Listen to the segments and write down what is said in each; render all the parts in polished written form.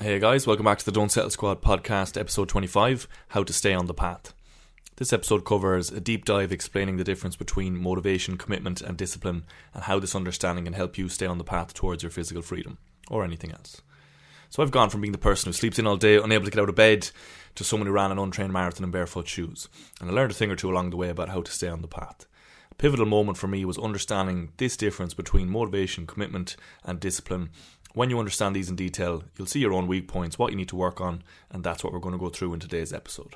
Hey guys, welcome back to the Don't Settle Squad podcast, episode 25, How to Stay on the Path. This episode covers a deep dive explaining the difference between motivation, commitment and discipline, and how this understanding can help you stay on the path towards your physical freedom, or anything else. So I've gone from being the person who sleeps in all day, unable to get out of bed, to someone who ran an untrained marathon in barefoot shoes. And I learned a thing or two along the way about how to stay on the path. A pivotal moment for me was understanding this difference between motivation, commitment and discipline. When you understand these in detail, you'll see your own weak points, what you need to work on, and that's what we're going to go through in today's episode.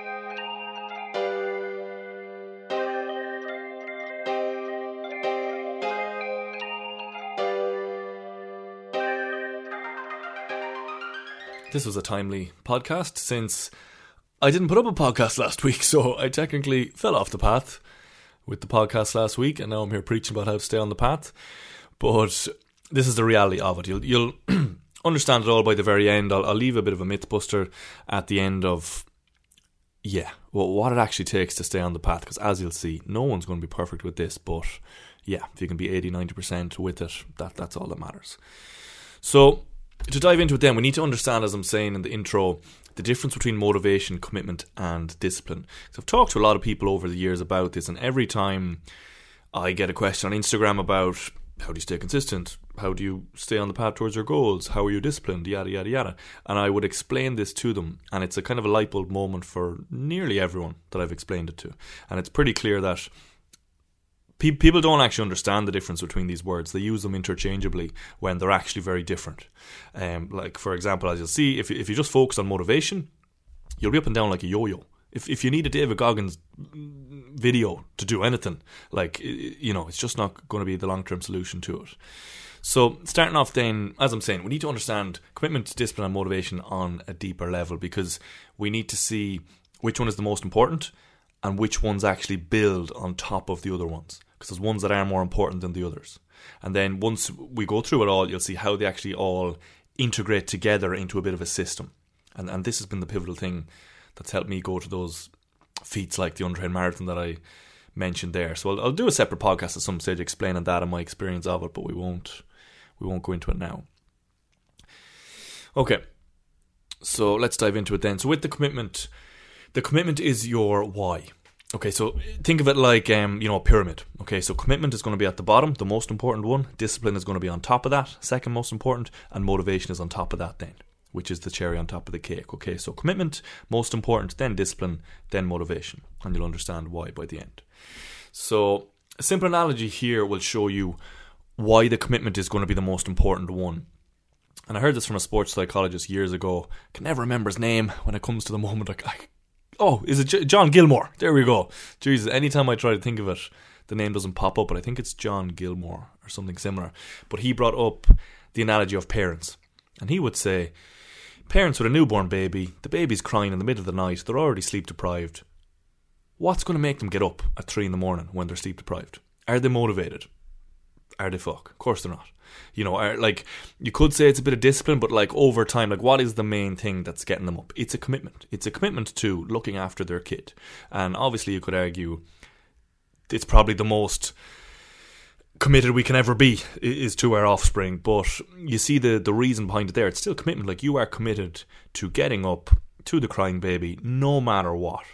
This was a timely podcast since I didn't put up a podcast last week, so I technically fell off the path with the podcast last week, and now I'm here preaching about how to stay on the path. But this is the reality of it. You'll understand it all by the very end. I'll leave a bit of a myth buster at the end of, what it actually takes to stay on the path. Because as you'll see, no one's going to be perfect with this. But yeah, if you can be 80-90% with it, that's all that matters. So to dive into it then, we need to understand, as I'm saying in the intro, the difference between motivation, commitment and discipline. So I've talked to a lot of people over the years about this, and every time I get a question on Instagram about how do you stay consistent? How do you stay on the path towards your goals? How are you disciplined? Yada, yada, yada. And I would explain this to them. And it's a kind of a light bulb moment for nearly everyone that I've explained it to. And it's pretty clear that people don't actually understand the difference between these words. They use them interchangeably when they're actually very different. Like, for example, as you'll see, if you just focus on motivation, you'll be up and down like a yo-yo. If you need a David Goggins video to do anything, it's just not going to be the long-term solution to it. So starting off then, as I'm saying, we need to understand commitment, discipline and motivation on a deeper level, because we need to see which one is the most important and which ones actually build on top of the other ones, because there's ones that are more important than the others. And then once we go through it all, you'll see how they actually all integrate together into a bit of a system. And this has been the pivotal thing that's helped me go to those feats like the untrained marathon that I mentioned there. So I'll do a separate podcast at some stage explaining that and my experience of it, but we won't go into it now. Okay, so let's dive into it then. So with the commitment is your why. Okay, so think of it like a pyramid. Okay, so commitment is going to be at the bottom, the most important one. Discipline is going to be on top of that, second most important, and motivation is on top of that then, which is the cherry on top of the cake. Okay, so commitment, most important, then discipline, then motivation. And you'll understand why by the end. So a simple analogy here will show you why the commitment is going to be the most important one. And I heard this from a sports psychologist years ago. I can never remember his name when it comes to the moment. Is it John Gilmore? There we go. Jesus, anytime I try to think of it, the name doesn't pop up, but I think it's John Gilmore or something similar. But he brought up the analogy of parents. And he would say, parents with a newborn baby, the baby's crying in the middle of the night, they're already sleep deprived. What's going to make them get up at 3 a.m. when they're sleep deprived? Are they motivated? Are they fuck? Of course they're not. You could say it's a bit of discipline, but over time, what is the main thing that's getting them up? It's a commitment. It's a commitment to looking after their kid. And obviously you could argue it's probably the most committed we can ever be is to our offspring, but you see the reason behind it there. It's still commitment. You are committed to getting up to the crying baby no matter what.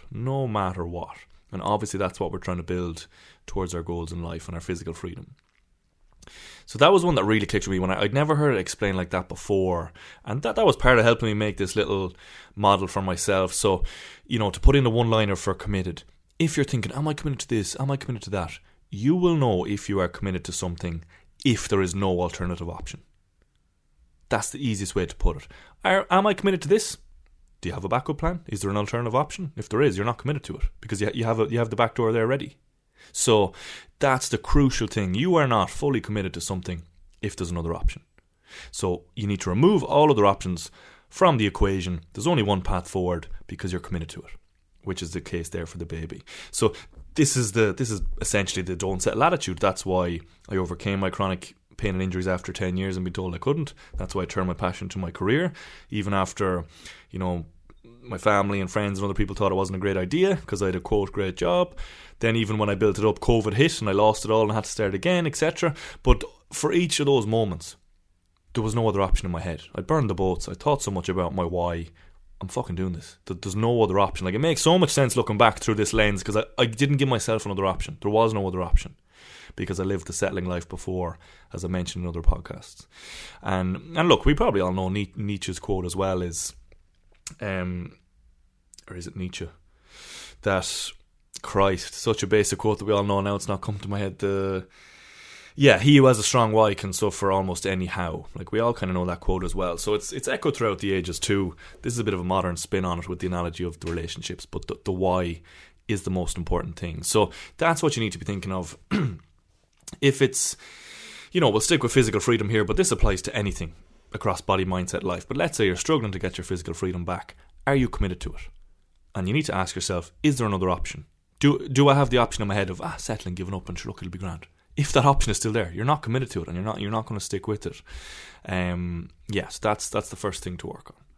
And obviously that's what we're trying to build towards our goals in life and our physical freedom. So that was one that really clicked with me when I'd never heard it explained like that before, and that was part of helping me make this little model for myself. So to put in a one-liner for committed, if you're thinking, am I committed to this, am I committed to that, you will know if you are committed to something if there is no alternative option. That's the easiest way to put it. Am I committed to this? Do you have a backup plan? Is there an alternative option? If there is, you're not committed to it because you have the back door there ready. So that's the crucial thing. You are not fully committed to something if there's another option. So you need to remove all other options from the equation. There's only one path forward because you're committed to it, which is the case there for the baby. So this is essentially the don't settle attitude. That's why I overcame my chronic pain and injuries after 10 years and been told I couldn't. That's why I turned my passion to my career, even after, my family and friends and other people thought it wasn't a great idea because I had a quote great job. Then even when I built it up, COVID hit and I lost it all and had to start again, etc. But for each of those moments, there was no other option in my head. I'd burned the boats. I thought so much about my why. I'm fucking doing this. There's no other option. Like, it makes so much sense looking back through this lens, because I didn't give myself another option. There was no other option, because I lived the settling life before, as I mentioned in other podcasts. And look, we probably all know Nietzsche's quote as well is, or is it Nietzsche? That Christ, such a basic quote that we all know now, it's not come to my head. He who has a strong why can suffer almost any how. Like, we all kind of know that quote as well. So it's echoed throughout the ages too. This is a bit of a modern spin on it with the analogy of the relationships, but the why is the most important thing. So that's what you need to be thinking of. If it's, we'll stick with physical freedom here, but this applies to anything across body, mindset, life. But let's say you're struggling to get your physical freedom back. Are you committed to it? And you need to ask yourself, is there another option? Do I have the option in my head of settling, giving up, and sure, look, it'll be grand? If that option is still there, you're not committed to it, and you're not going to stick with it. Yes, that's the first thing to work on.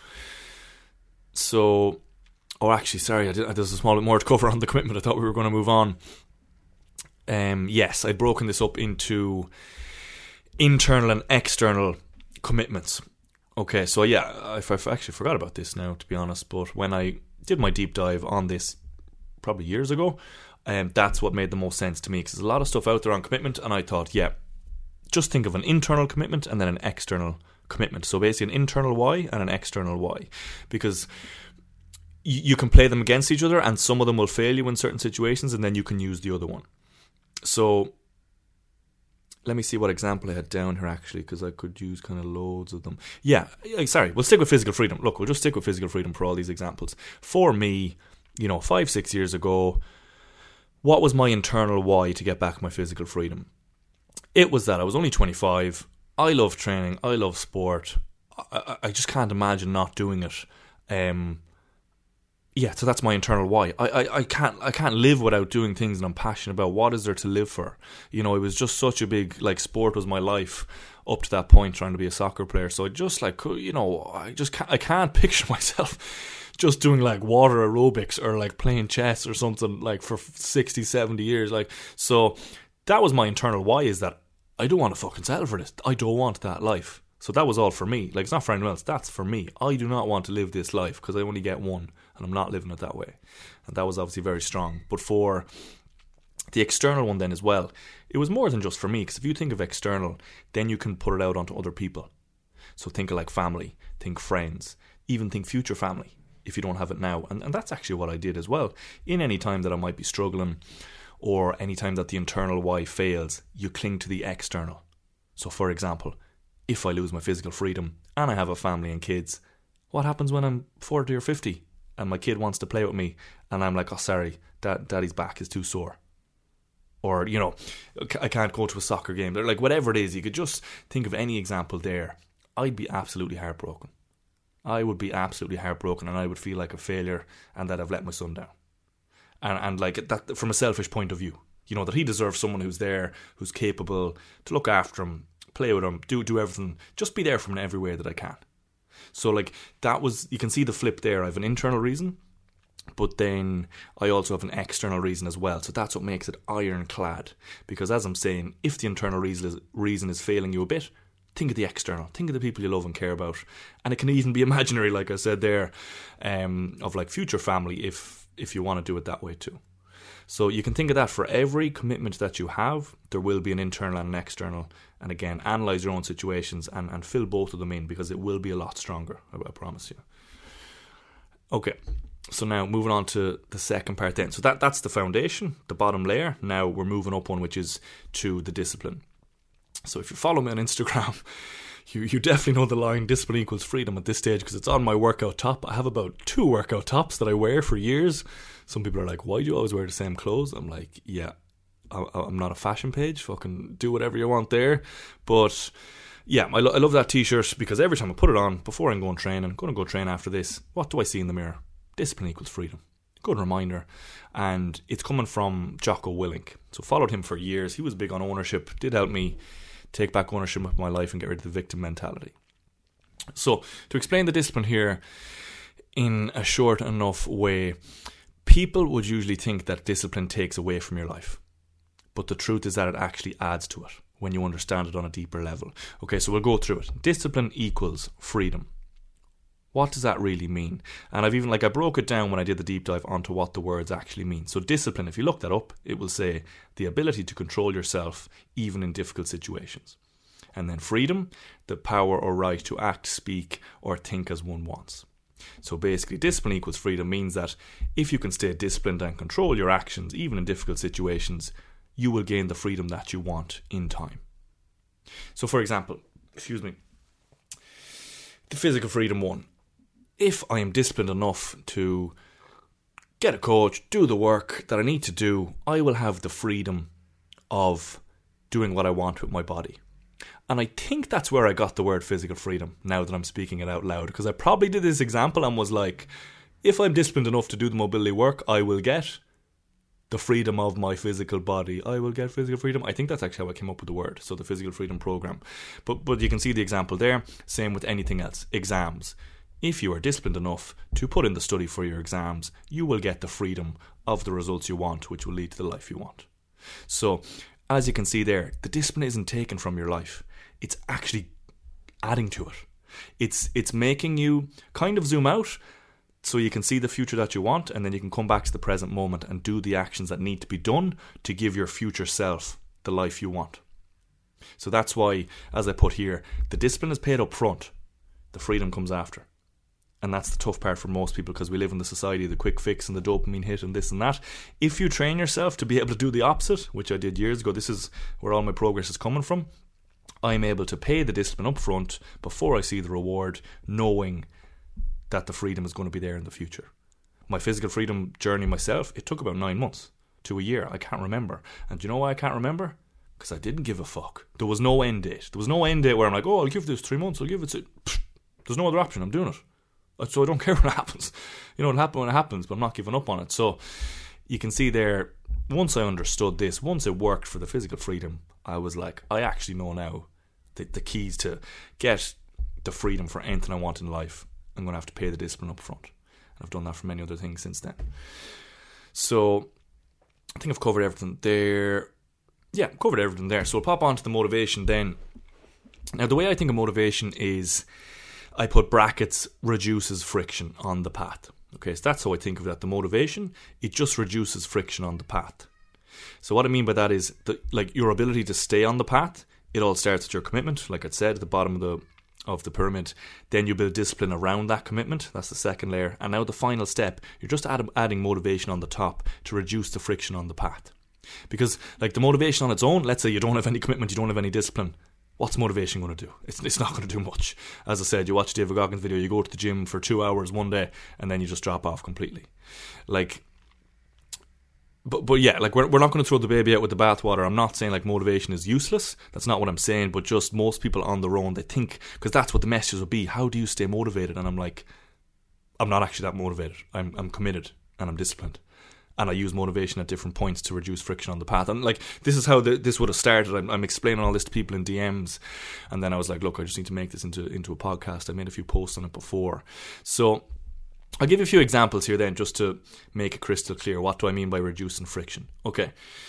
So, sorry, there's a small bit more to cover on the commitment. I thought we were going to move on. Yes, I'd broken this up into internal and external commitments. Okay, so yeah, I actually forgot about this now, to be honest, but when I did my deep dive on this probably years ago, that's what made the most sense to me, because there's a lot of stuff out there on commitment, and I thought, just think of an internal commitment and then an external commitment. So basically an internal why and an external why, because you can play them against each other, and some of them will fail you in certain situations, and then you can use the other one. So let me see what example I had down here, actually, because I could use kind of loads of them. We'll stick with physical freedom. Look, we'll just stick with physical freedom for all these examples. For me, 5-6 years ago, what was my internal why to get back my physical freedom? It was that I was only 25. I love training. I love sport. I just can't imagine not doing it. So that's my internal why. I can't live without doing things that I'm passionate about. What is there to live for? It was just such a big, sport was my life up to that point, trying to be a soccer player. So I just I can't picture myself just doing water aerobics or playing chess or something for 60, 70 years. So that was my internal why, is that I don't want to fucking settle for this. I don't want that life. So that was all for me. It's not for anyone else. That's for me. I do not want to live this life, because I only get one, and I'm not living it that way. And that was obviously very strong. But for the external one then as well, it was more than just for me, because if you think of external, then you can put it out onto other people. So think of family, think friends, even think future family, if you don't have it now. And that's actually what I did as well. In any time that I might be struggling, or any time that the internal why fails, you cling to the external. So for example, if I lose my physical freedom and I have a family and kids, what happens when I'm 40 or 50 and my kid wants to play with me and I'm like, oh sorry, daddy's back is too sore? Or, I can't go to a soccer game. They're whatever it is, you could just think of any example there. I'd be absolutely heartbroken. I would be absolutely heartbroken, and I would feel like a failure and that I've let my son down. And that from a selfish point of view, that he deserves someone who's there, who's capable to look after him, play with him, do everything, just be there for him in every way that I can. So that was, you can see the flip there. I have an internal reason, but then I also have an external reason as well. So that's what makes it ironclad, because as I'm saying, if the internal reason is failing you a bit, think of the external. Think of the people you love and care about. And it can even be imaginary, like I said there, of future family if you want to do it that way too. So you can think of that for every commitment that you have. There will be an internal and an external. And again, analyse your own situations and fill both of them in, because it will be a lot stronger, I promise you. Okay, so now moving on to the second part then. So that's the foundation, the bottom layer. Now we're moving up one, which is to the discipline. So if you follow me on Instagram, you definitely know the line discipline equals freedom at this stage, because it's on my workout top. I have about 2 workout tops that I wear for years. Some people are like, why do you always wear the same clothes? I'm like, yeah, I'm not a fashion page. Fucking do whatever you want there. But yeah, I love that t-shirt, because every time I put it on, before I'm going training, I'm going to go train after this, what do I see in the mirror? Discipline equals freedom. Good reminder. And it's coming from Jocko Willink. So followed him for years. He was big on ownership, did help me take back ownership of my life and get rid of the victim mentality. So to explain the discipline here in a short enough way, people would usually think that discipline takes away from your life. But the truth is that it actually adds to it when you understand it on a deeper level. Okay, so we'll go through it. Discipline equals freedom. What does that really mean? And I've even, I broke it down when I did the deep dive onto what the words actually mean. So discipline, if you look that up, it will say the ability to control yourself even in difficult situations. And then freedom, the power or right to act, speak, or think as one wants. So basically, discipline equals freedom means that if you can stay disciplined and control your actions, even in difficult situations, you will gain the freedom that you want in time. So for example, the physical freedom one. If I am disciplined enough to get a coach, do the work that I need to do, I will have the freedom of doing what I want with my body. And I think that's where I got the word physical freedom, now that I'm speaking it out loud. Because I probably did this example and was like, if I'm disciplined enough to do the mobility work, I will get the freedom of my physical body. I will get physical freedom. I think that's actually how I came up with the word. So the physical freedom program. But you can see the example there. Same with anything else. Exams. If you are disciplined enough to put in the study for your exams, you will get the freedom of the results you want, which will lead to the life you want. So, as you can see there, the discipline isn't taken from your life. It's actually adding to it. It's making you kind of zoom out so you can see the future that you want, and then you can come back to the present moment and do the actions that need to be done to give your future self the life you want. So that's why, as I put here, the discipline is paid up front. The freedom comes after. And that's the tough part for most people, because we live in the society of the quick fix and the dopamine hit and this and that. If you train yourself to be able to do the opposite, which I did years ago, this is where all my progress is coming from. I'm able to pay the discipline up front before I see the reward, knowing that the freedom is going to be there in the future. My physical freedom journey myself, it took about 9 months to a year. I can't remember. And do you know why I can't remember? Because I didn't give a fuck. There was no end date. There was no end date where I'm like, oh, I'll give this 3 months. I'll give it to... There's no other option. I'm doing it. So I don't care what happens. It'll happen when it happens, but I'm not giving up on it. So you can see there, once I understood this, once it worked for the physical freedom, I was like, I actually know now the keys to get the freedom for anything I want in life. I'm going to have to pay the discipline up front. And I've done that for many other things since then. So I think I've covered everything there. Yeah, covered everything there. So we'll pop on to the motivation then. Now, the way I think of motivation is, I put brackets, reduces friction on the path. Okay, so that's how I think of that. The motivation, it just reduces friction on the path. So what I mean by that is your ability to stay on the path. It all starts with your commitment, like I said, at the bottom of the pyramid. Then you build discipline around that commitment. That's the second layer. And now the final step, you're just adding motivation on the top to reduce the friction on the path. Because the motivation on its own, let's say you don't have any commitment, you don't have any discipline. What's motivation going to do? It's not going to do much. As I said, you watch David Goggins' video, you go to the gym for 2 hours one day, and then you just drop off completely. But yeah, we're not going to throw the baby out with the bathwater. I'm not saying motivation is useless. That's not what I'm saying. But just most people on their own, they think, because that's what the messages will be. How do you stay motivated? And I'm like, I'm not actually that motivated. I'm committed and I'm disciplined. And I use motivation at different points to reduce friction on the path. And this is how this would have started. I'm explaining all this to people in DMs. And then I was like, look, I just need to make this into a podcast. I made a few posts on it before. So I'll give you a few examples here then, just to make it crystal clear. What do I mean by reducing friction? Okay.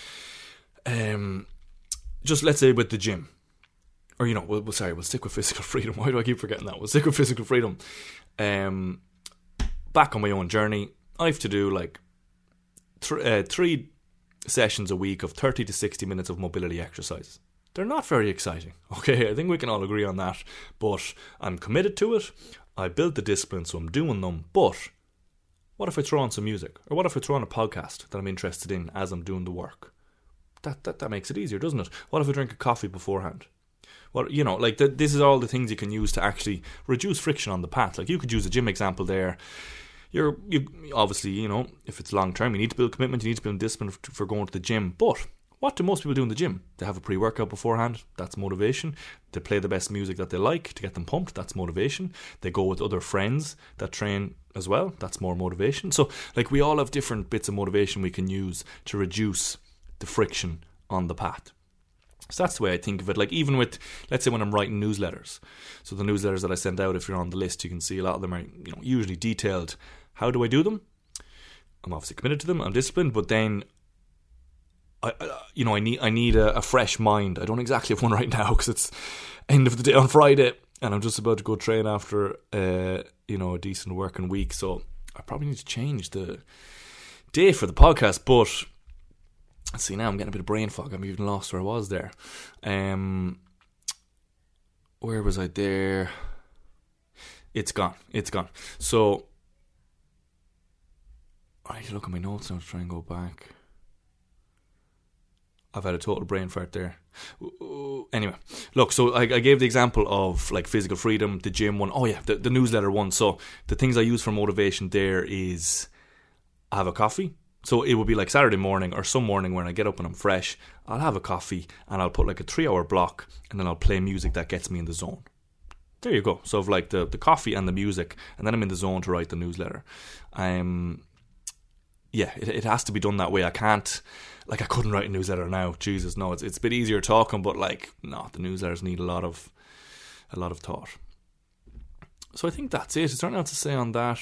Just let's say with the gym. Or, we'll stick with physical freedom. Why do I keep forgetting that? We'll stick with physical freedom. Back on my own journey, I have to do 3 sessions a week of 30 to 60 minutes of mobility exercise. They're not very exciting. Okay, I think we can all agree on that. But I'm committed to it. I built the discipline, so I'm doing them. But what if I throw on some music? Or what if I throw on a podcast that I'm interested in as I'm doing the work? That makes it easier, doesn't it? What if I drink a coffee beforehand? Well, this is all the things you can use to actually reduce friction on the path. You could use a gym example there. You obviously, if it's long term, you need to build commitment, you need to build discipline for going to the gym. But what do most people do in the gym? They have a pre-workout beforehand. That's motivation. They play the best music that they like to get them pumped. That's motivation. They go with other friends that train as well. That's more motivation. So, we all have different bits of motivation we can use to reduce the friction on the path. So that's the way I think of it. Even with, let's say when I'm writing newsletters. So the newsletters that I send out, if you're on the list, you can see a lot of them are usually detailed. How do I do them? I'm obviously committed to them. I'm disciplined. But then I need a fresh mind. I don't exactly have one right now because it's end of the day on Friday, and I'm just about to go train after a decent working week. So I probably need to change the day for the podcast. But see, now I'm getting a bit of brain fog. I'm even lost where I was there. Where was I there? It's gone. So I need to look at my notes now to try and go back. I've had a total brain fart there. Anyway, look, so I gave the example of like Physical Freedom, the gym one. Oh yeah, the newsletter one. So the things I use for motivation there is I have a coffee. So it would be like Saturday morning or some morning when I get up and I'm fresh, I'll have a coffee and I'll put like a 3-hour block and then I'll play music that gets me in the zone. There you go. So I've like the coffee and the music, and then I'm in the zone to write the newsletter. Yeah, it has to be done that way. I can't, like, I couldn't write a newsletter now. Jesus, no, it's a bit easier talking, but like, no, the newsletters need a lot of thought. So I think that's it. Is there anything else to say on that?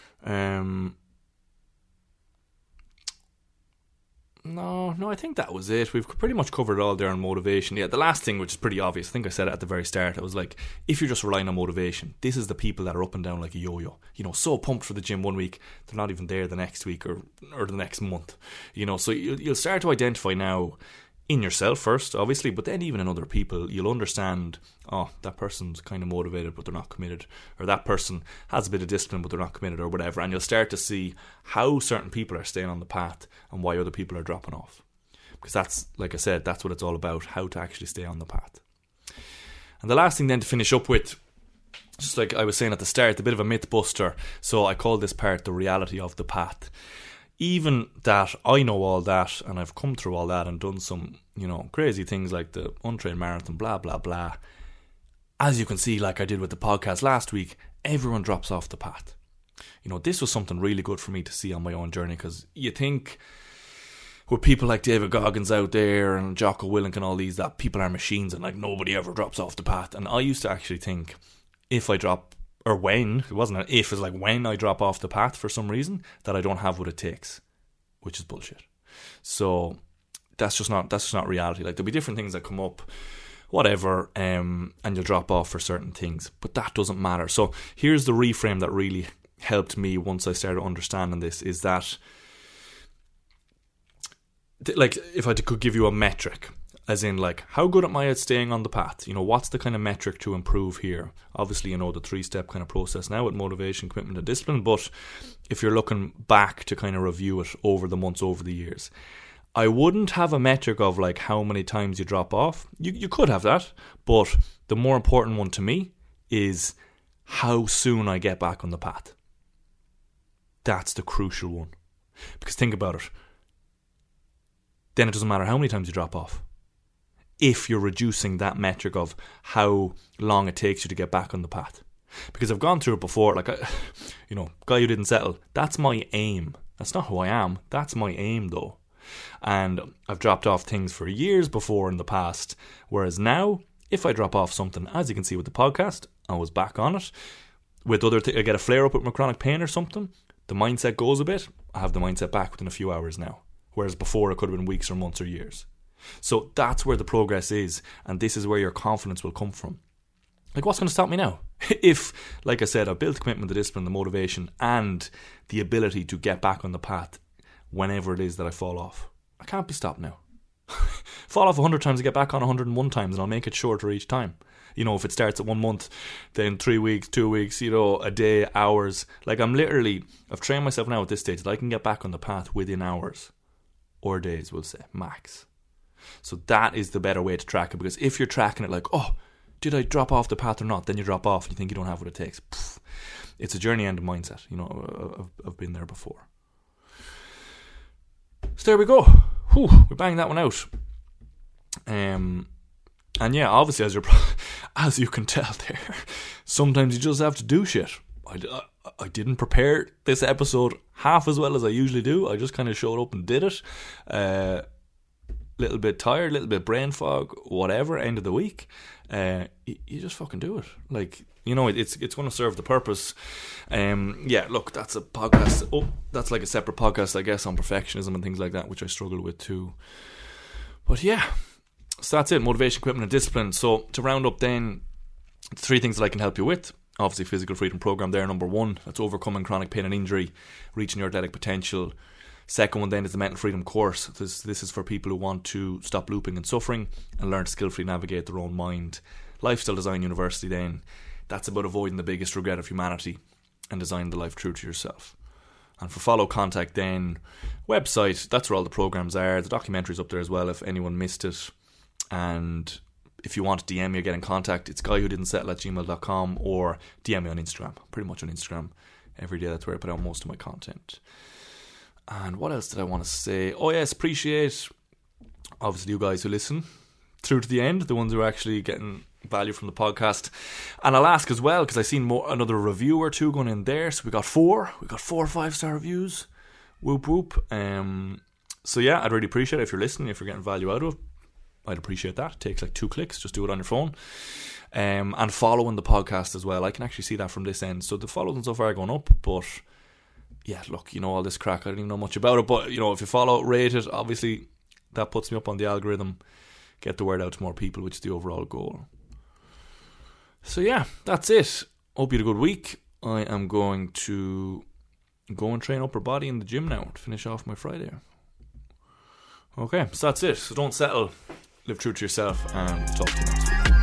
No, I think that was it. We've pretty much covered it all there on motivation. Yeah, the last thing, which is pretty obvious, I think I said it at the very start, I was like, if you're just relying on motivation, this is the people that are up and down like a yo-yo. So pumped for the gym one week, they're not even there the next week or the next month. So you'll start to identify now in yourself first, obviously, but then even in other people, you'll understand, oh, that person's kind of motivated but they're not committed, or that person has a bit of discipline but they're not committed, or whatever, and you'll start to see how certain people are staying on the path and why other people are dropping off. Because that's, like I said, that's what it's all about, how to actually stay on the path. And the last thing then to finish up with, just like I was saying at the start, a bit of a myth buster, so I call this part the reality of the path. Even that I know all that and I've come through all that and done some, crazy things like the untrained marathon, blah, blah, blah. As you can see, like I did with the podcast last week, everyone drops off the path. This was something really good for me to see on my own journey, because you think with people like David Goggins out there and Jocko Willink and all these, that people are machines and like nobody ever drops off the path. And I used to actually think if I drop, or when, it wasn't an if, it's like when I drop off the path for some reason, that I don't have what it takes, which is bullshit. So that's just not reality. Like, there'll be different things that come up, whatever, and you'll drop off for certain things, but that doesn't matter. So here's the reframe that really helped me once I started understanding this, is that, like, if I could give you a metric, as in, like, how good am I at staying on the path? What's the kind of metric to improve here? Obviously, the 3-step kind of process now with motivation, commitment, and discipline. But if you're looking back to kind of review it over the months, over the years, I wouldn't have a metric of, like, how many times you drop off. You could have that. But the more important one to me is how soon I get back on the path. That's the crucial one. Because think about it. Then it doesn't matter how many times you drop off, if you're reducing that metric of how long it takes you to get back on the path. Because I've gone through it before, like, guy who didn't settle, that's my aim. That's not who I am. That's my aim, though. And I've dropped off things for years before in the past, whereas now, if I drop off something, as you can see with the podcast, I was back on it. With other I get a flare-up with my chronic pain or something, the mindset goes a bit, I have the mindset back within a few hours now. Whereas before, it could have been weeks or months or years. So that's where the progress is, and this is where your confidence will come from. Like, what's going to stop me now? If, like I said, I've built the commitment, the discipline, the motivation, and the ability to get back on the path whenever it is that I fall off. I can't be stopped now. Fall off 100 times, I get back on 101 times, and I'll make it shorter each time. If it starts at 1 month, then 3 weeks, 2 weeks, a day, hours. Like, I've trained myself now at this stage that I can get back on the path within hours. Or days, we'll say, max. So that is the better way to track it, because if you're tracking it like, oh, did I drop off the path or not? Then you drop off and you think you don't have what it takes. It's a journey and a mindset. I've been there before. So there we go. We banged that one out. And yeah, obviously, as you can tell there, sometimes you just have to do shit. I didn't prepare this episode half as well as I usually do. I just kind of showed up and did it. Little bit tired, little bit brain fog, whatever, end of the week. You just fucking do it. Like, it's going to serve the purpose. Yeah, look, that's a podcast. That's like a separate podcast, I guess, on perfectionism and things like that, which I struggle with too. But yeah, so that's it. Motivation, commitment, and discipline. So to round up then, 3 things that I can help you with. Obviously, Physical Freedom Program there, number 1. That's overcoming chronic pain and injury, reaching your athletic potential. Second one then is the Mental Freedom course. This is for people who want to stop looping and suffering and learn to skillfully navigate their own mind. Lifestyle Design University then, that's about avoiding the biggest regret of humanity and designing the life true to yourself. And for follow contact then, website, that's where all the programs are. The documentary's up there as well if anyone missed it. And if you want to DM me or get in contact, it's guywhodidn'tsettle@gmail.com or DM me on Instagram. Pretty much on Instagram every day. That's where I put out most of my content. And what else did I want to say? Oh yes, appreciate obviously you guys who listen through to the end, the ones who are actually getting value from the podcast. And I'll ask as well, because I seen another review or 2 going in there. So we got 4 5-star reviews. Whoop whoop. So yeah, I'd really appreciate it if you're listening, if you're getting value out of it. I'd appreciate that. It takes like 2 clicks. Just do it on your phone. And following the podcast as well. I can actually see that from this end. So the follows and so far are going up. But yeah, look, all this crack, I don't even know much about it. But, if you follow, rate it, obviously that puts me up on the algorithm. Get the word out to more people, which is the overall goal. So yeah, that's it. Hope you had a good week. I am going to go and train upper body in the gym now to finish off my Friday. Okay, so that's it. So don't settle. Live true to yourself, and talk to you next week.